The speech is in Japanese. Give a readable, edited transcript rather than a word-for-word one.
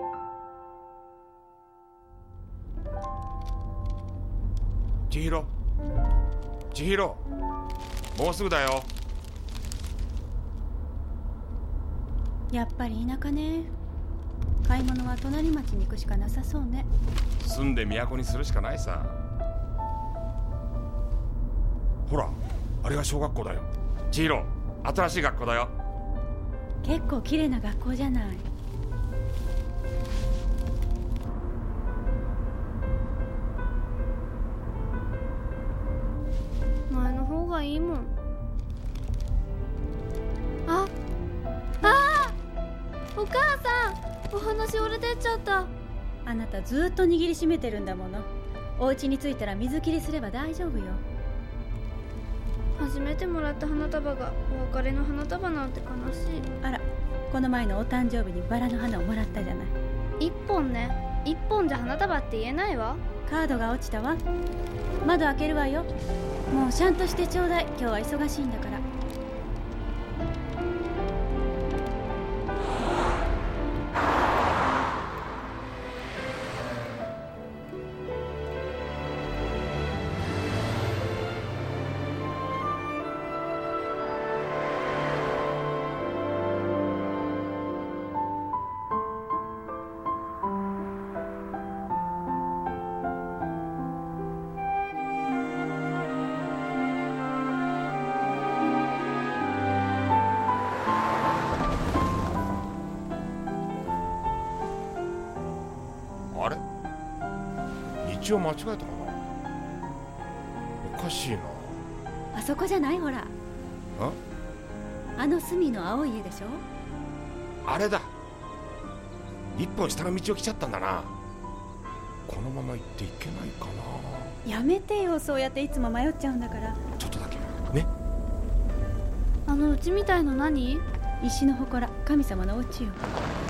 千尋、千尋、もうすぐだよ。 やっぱり田舎ね。買い物は隣町に行くしかなさそうね。 住んで都にするしかないさ。ほら、あれが小学校だよ。千尋、新しい学校だよ。 結構綺麗な学校じゃない。 前の方がいいもん。お母さん、お話折れてっちゃった。 あなたずっと握りしめてるんだもの。お家に着いたら水切りすれば大丈夫よ。 初めてもらった花束がお別れの花束なんて悲しい。 あら、この前のお誕生日にバラの花をもらったじゃない。 一本ね。一本じゃ花束って言えないわ。 カードが落ちたわ。窓開けるわよ。もうシャンとしてちょうだい。今日は忙しいんだから。 あれ、道を間違えたかな。おかしいな。 あそこじゃない？ほら、あの隅の青い家でしょ。 あれだ。一本下の道を来ちゃったんだな。このまま行っていけないかな。 やめてよ、そうやっていつも迷っちゃうんだから。 ちょっとだけね。 あのうちみたいの何？ 石の祠、神様のお家よ。